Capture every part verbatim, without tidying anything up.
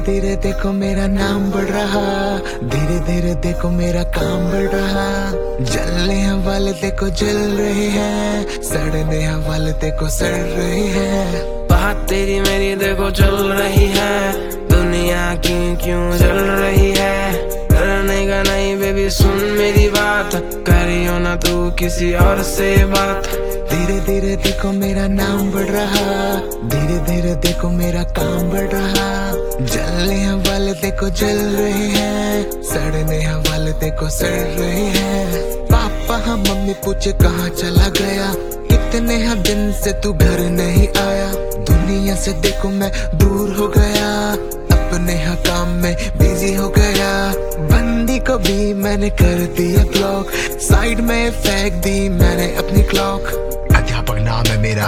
धीरे देखो मेरा नाम बढ़ रहा, धीरे धीरे देखो मेरा काम बढ़ रहा। जलने हवाले देखो जल रहे हैं, सड़ने हवाले देखो सड़ रहे हैं। बात तेरी मेरी देखो चल रही है, दुनिया क्यों क्यों जल रही है। करने का नहीं बेबी सुन मेरी बात, करियो ना तू किसी और से बात। धीरे धीरे देखो मेरा नाम बढ़ रहा, धीरे धीरे देखो मेरा काम बढ़ रहा। जलने हवाले देखो जल रहे हैं, सड़ने हवाले देखो सड़ रहे हैं। पापा हाँ मम्मी पूछे कहाँ चला गया, इतने हाँ दिन से तू घर नहीं आया। दुनिया से देखो मैं दूर हो गया, अपने हाँ काम में बिजी हो गया। बंदी को भी मैंने कर दिया ब्लॉक, साइड में फेंक दी मैंने अपनी क्लॉक। अध्यापक नाम है मेरा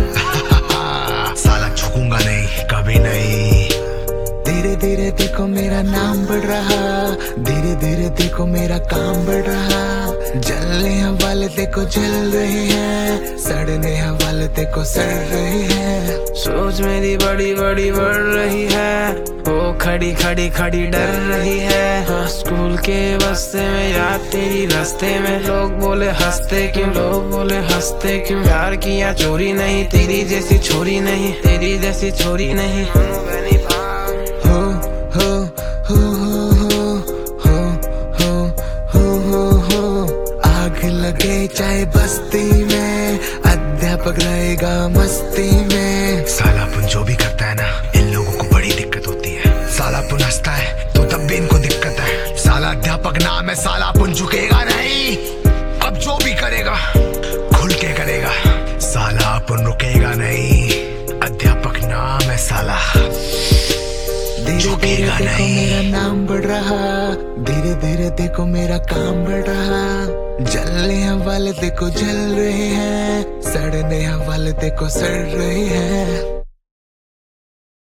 साला झुकूंगा नहीं कभी नहीं। धीरे धीरे देखो मेरा नाम बढ़ रहा, धीरे धीरे देखो मेरा काम बढ़ रहा। जलने हवाले देखो जल रहे हैं, सड़ने हवाले देखो सड़ रहे हैं। सोच मेरी बड़ी बड़ी बढ़ रही है, वो खड़ी खड़ी खड़ी डर रही है। हाँ, स्कूल के बस्ते में याद तेरी रास्ते में, लोग बोले हंसते क्यों, लोग बोले हंसते क्यों। प्यार किया चोरी नहीं, तेरी जैसी छोरी नहीं, तेरी जैसी छोरी नहीं। हो हो हो हो हो हो हो हो हो आग लगे चाहे बस्ती में, अध्यापक रहेगा मस्ती में। सालापुन जो भी करता है ना, इन लोगों को बड़ी दिक्कत होती है। सालापुन हंसता है तो तब भी इनको दिक्कत है। साला अध्यापक नाम है, सालापुन झुकेगा नहीं। अब जो भी करेगा खुल के करेगा, सालापुन रुकेगा नहीं। अध्यापक नाम है साला, धीरे धीरे देखो मेरा नाम बढ़ रहा, धीरे धीरे देखो मेरा काम बढ़ रहा। जलने हवाले देखो जल रहे हैं, सड़ने हवाले देखो सड़ रहे हैं।